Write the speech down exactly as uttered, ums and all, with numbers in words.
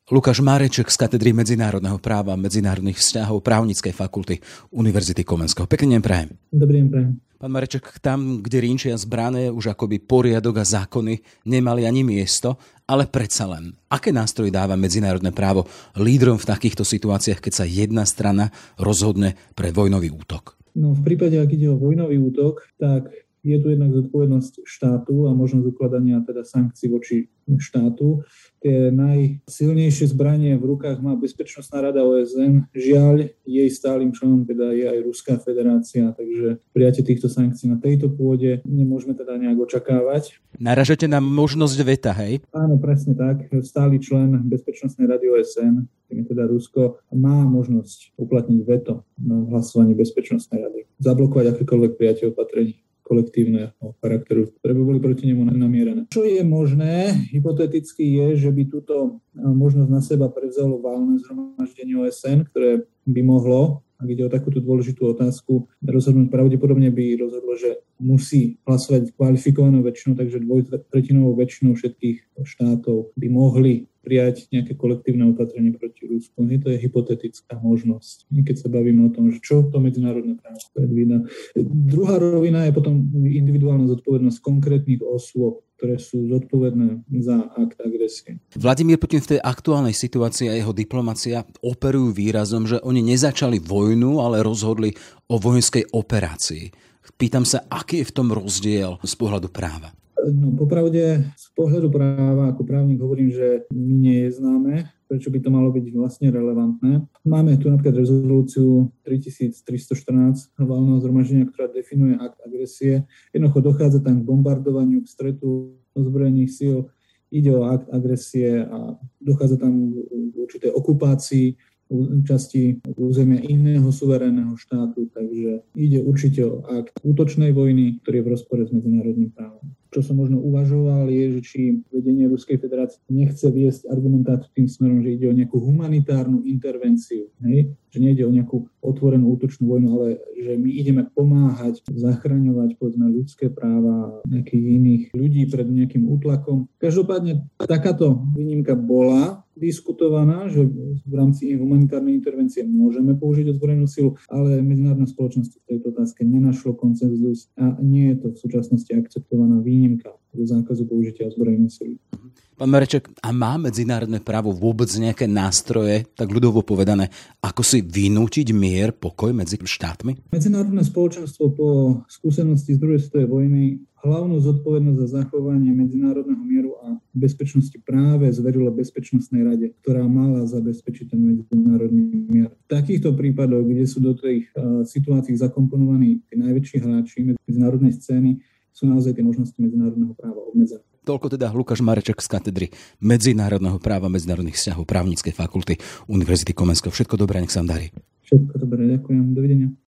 Lukáš Mareček z katedry medzinárodného práva a medzinárodných vzťahov Právnickej fakulty Univerzity Komenského. Pekný deň prajem. Dobrý deň prajem. Pán Mareček, tam, kde rinčia zbrané, už akoby poriadok a zákony nemali ani miesto, ale predsa len. Aké nástroje dáva medzinárodné právo lídrom v takýchto situáciách, keď sa jedna strana rozhodne pre vojnový útok? No, v prípade, ak ide o vojnový útok, tak je tu jednak zodpovednosť štátu a možnosť ukladania teda sankcií voči štátu. Tie najsilnejšie zbranie v rukách má Bezpečnostná rada ó es en. Žiaľ, jej stálym členom teda je aj Ruská federácia, takže prijatie týchto sankcií na tejto pôde nemôžeme teda nejak očakávať. Naražate na možnosť veta, hej? Áno, presne tak. Stály člen Bezpečnostnej rady ó es en, tým je teda Rusko, má možnosť uplatniť veto na hlasovanie Bezpečnostnej rady. Zablokovať akékoľvek prijatie opatrení kolektívneho charakteru, ktoré by boli proti nemu namierené. Čo je možné, hypoteticky je, že by túto možnosť na seba prevzalo valné zhromaždenie ó es en, ktoré by mohlo, ak ide o takúto dôležitú otázku, rozhodnúť pravdepodobne by rozhodlo, že musí hlasovať kvalifikovanou väčšinou, takže dvojtretinovou väčšinou všetkých štátov by mohli prijať nejaké kolektívne opatrenie proti Rusku. Nie, to je hypotetická možnosť. Keď sa bavíme o tom, že čo to medzinárodné právo predvída. Druhá rovina je potom individuálna zodpovednosť konkrétnych osôb, ktoré sú zodpovedné za akt agresie. Vladimír Putin v tej aktuálnej situácii a jeho diplomacia operujú výrazom, že oni nezačali vojnu, ale rozhodli o vojenskej operácii. Pýtam sa, aký je v tom rozdiel z pohľadu práva? No, popravde, z pohľadu práva, ako právnik hovorím, že mi nie je známe, prečo by to malo byť vlastne relevantné. Máme tu napríklad rezolúciu tritisíctristoštrnásť valného zhromaždenia, ktorá definuje akt agresie. Jednoducho dochádza tam k bombardovaniu, k stretu ozbrojených síl. Ide o akt agresie a dochádza tam k určitej okupácii časti územia iného suverénneho štátu, takže ide určite o akt útočnej vojny, ktorý je v rozpore s medzinárodným právom. Čo som možno uvažoval je, že či vedenie Ruskej federácie nechce viesť argumentáciu tým smerom, že ide o nejakú humanitárnu intervenciu, hej? Že nejde o nejakú otvorenú útočnú vojnu, ale že my ideme pomáhať, zachraňovať povedzme ľudské práva nejakých iných ľudí pred nejakým útlakom. Každopádne takáto výnimka bola diskutovaná, že v rámci humanitárnej intervencie môžeme použiť ozbrojenú silu, ale medzinárodné spoločenstvo v tejto otázke nenašlo konsenzus a nie je to v súčasnosti akceptovaná výnimka do zákazu použitia ozbrojenej sily. Pán Mareček, a má medzinárodné právo vôbec nejaké nástroje, tak ľudovo povedané, ako si vynútiť mier, pokoj medzi štátmi? Medzinárodné spoločenstvo po skúsenosti z druhej svetovej vojny hlavnú zodpovednosť za zachovanie medzinárodného mieru a bezpečnosti práve zverilo Bezpečnostnej rade, ktorá mala zabezpečiť ten medzinárodný mier. V takýchto prípadoch, kde sú do tých uh, situácií zakomponovaní tí najväčší hráči medzinárodnej scény, sú naozaj tie možnosti medzinárodného práva obmedzené. Toľko teda Lukáš Mareček z katedry medzinárodného práva a medzinárodných vzťahov Právnickej fakulty Univerzity Komenského. Všetko dobré, nech sa vám darí. Všetko dobré, ďakujem. Dovidenia.